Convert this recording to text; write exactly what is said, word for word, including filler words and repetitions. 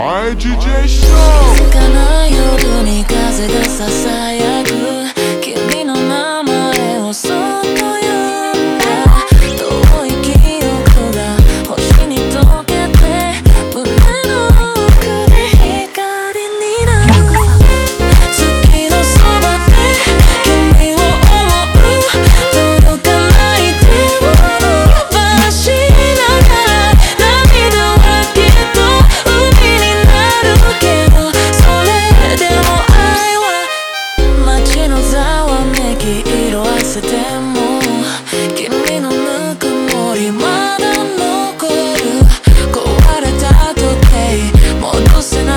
はい、ジェジェ ショー。 静かな夜に風がささやく君の名前をそっと呼んだ。遠い記憶が星に溶けて胸の奥で光になる。月のそばで君を思う。届かない手を伸ばしながら涙はきっと海になるけど、それでも愛は街のざわめき色あせても君のぬくもりまだ残る。壊れた時計戻せない